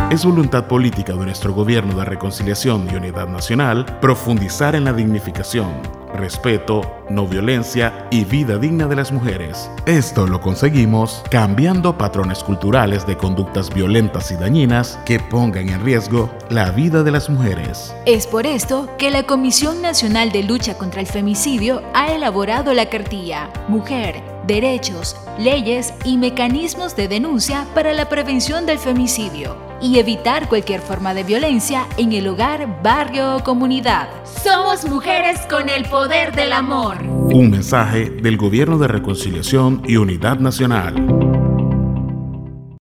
Es voluntad política de nuestro Gobierno de Reconciliación y Unidad Nacional profundizar en la dignificación, respeto, no violencia y vida digna de las mujeres. Esto lo conseguimos cambiando patrones culturales de conductas violentas y dañinas que pongan en riesgo la vida de las mujeres. Es por esto que la Comisión Nacional de Lucha contra el Femicidio ha elaborado la cartilla Mujer, Derechos, Leyes y Mecanismos de Denuncia para la Prevención del Femicidio y evitar cualquier forma de violencia en el hogar, barrio o comunidad. Somos mujeres con el poder del amor. Un mensaje del Gobierno de Reconciliación y Unidad Nacional.